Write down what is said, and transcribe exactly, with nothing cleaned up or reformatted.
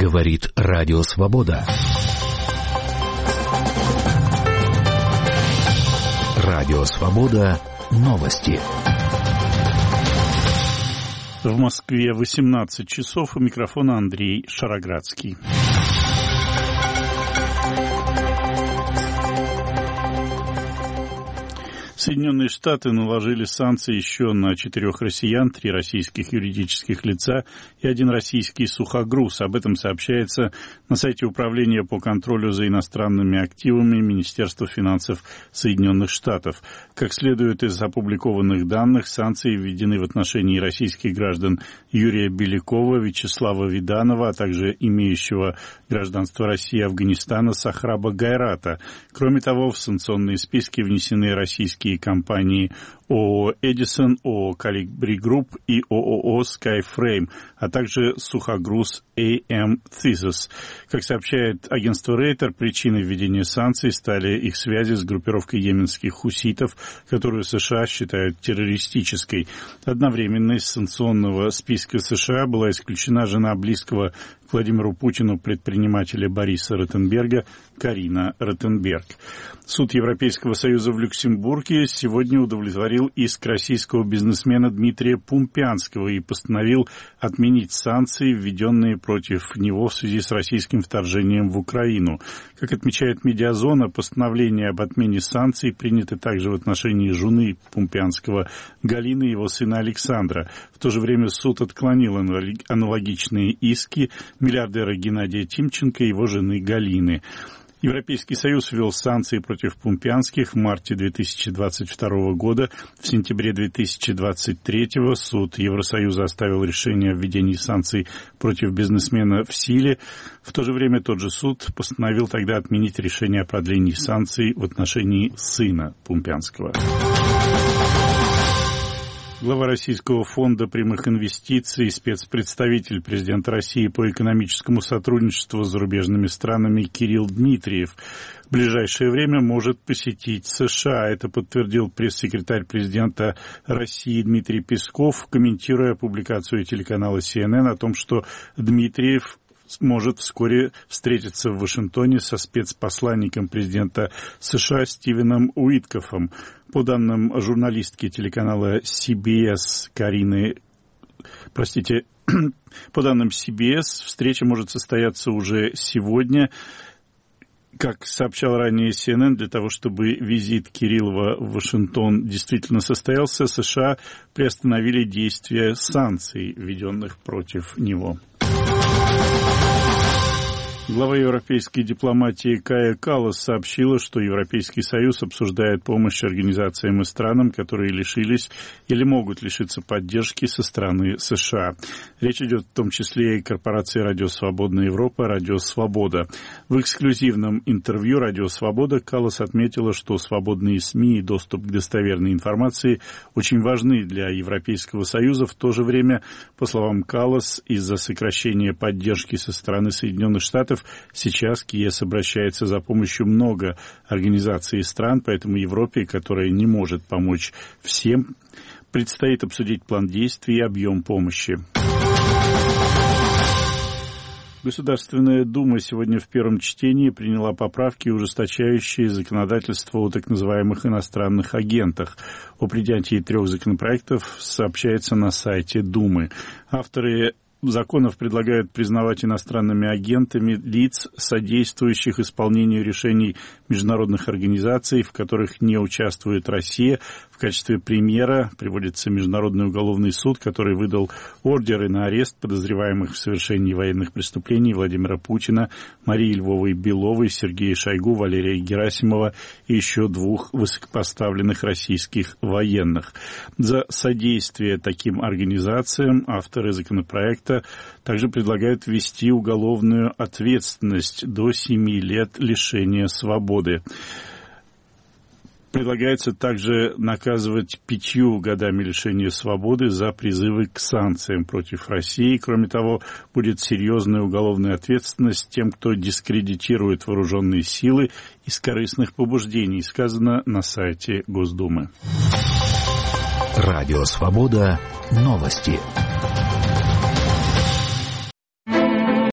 Говорит Радио Свобода. Радио Свобода. Новости. В Москве восемнадцать часов. У микрофона Андрей Шароградский. Соединенные Штаты наложили санкции еще на четырех россиян, три российских юридических лица и один российский сухогруз. Об этом сообщается на сайте Управления по контролю за иностранными активами Министерства финансов Соединенных Штатов. Как следует из опубликованных данных, санкции введены в отношении российских граждан Юрия Белякова, Вячеслава Виданова, а также имеющего гражданство России и Афганистана Сохраба Гайрата. Кроме того, в санкционные списки внесены российские компании ООО «Эдисон», ООО «Калибри Групп» и ООО «Skyframe», а также сухогруз эй эм Thesis. Как сообщает агентство Рейтер, причиной введения санкций стали их связи с группировкой йеменских хуситов, которую США считают террористической. Одновременно из санкционного списка США была исключена жена близкого к Владимиру Путину предпринимателя Бориса Ротенберга Карина Ротенберг. Суд Европейского Союза в Люксембурге сегодня удовлетворил иск российского бизнесмена Дмитрия Пумпянского и постановил отменить санкции, введенные против него в связи с российским вторжением в Украину. Как отмечает Медиазона, постановление об отмене санкций принято также в отношении жены Пумпянского Галины и его сына Александра. В то же время суд отклонил аналогичные иски миллиардера Геннадия Тимченко и его жены Галины. Европейский Союз ввел санкции против Пумпянских в марте две тысячи двадцать второго года. В сентябре две тысячи двадцать третьего суд Евросоюза оставил решение о введении санкций против бизнесмена в силе. В то же время тот же суд постановил тогда отменить решение о продлении санкций в отношении сына Пумпянского. Глава Российского фонда прямых инвестиций и спецпредставитель президента России по экономическому сотрудничеству с зарубежными странами Кирилл Дмитриев в ближайшее время может посетить США. Это подтвердил пресс-секретарь президента России Дмитрий Песков, комментируя публикацию телеканала си эн эн о том, что Дмитриев может вскоре встретиться в Вашингтоне со спецпосланником президента США Стивеном Уиткофом. По данным журналистки телеканала си би эс Карины, простите, по данным си би эс, встреча может состояться уже сегодня. Как сообщал ранее си эн эн, для того, чтобы визит Кириллова в Вашингтон действительно состоялся, США приостановили действие санкций, введенных против него. Глава европейской дипломатии Кая Каллас сообщила, что Европейский Союз обсуждает помощь организациям и странам, которые лишились или могут лишиться поддержки со стороны США. Речь идет в том числе и о корпорации «Радио Свободная Европа», «Радио Свобода». В эксклюзивном интервью «Радио Свобода» Каллас отметила, что свободные СМИ и доступ к достоверной информации очень важны для Европейского Союза. В то же время, по словам Каллас, из-за сокращения поддержки со стороны Соединенных Штатов сейчас к ЕС обращается за помощью много организаций и стран, поэтому Европе, которая не может помочь всем, предстоит обсудить план действий и объем помощи. Государственная Дума сегодня в первом чтении приняла поправки, ужесточающие законодательство о так называемых иностранных агентах. О принятии трех законопроектов сообщается на сайте Думы. Авторы законов предлагают признавать иностранными агентами лиц, содействующих исполнению решений международных организаций, в которых не участвует Россия. В качестве примера приводится Международный уголовный суд, который выдал ордеры на арест подозреваемых в совершении военных преступлений Владимира Путина, Марии Львовой-Беловой, Сергея Шойгу, Валерия Герасимова и еще двух высокопоставленных российских военных. За содействие таким организациям авторы законопроекта также предлагают ввести уголовную ответственность до семи лет лишения свободы. Предлагается также наказывать пятью годами лишения свободы за призывы к санкциям против России. Кроме того, будет серьезная уголовная ответственность тем, кто дискредитирует вооруженные силы из корыстных побуждений, сказано на сайте Госдумы. Радио Свобода. Новости.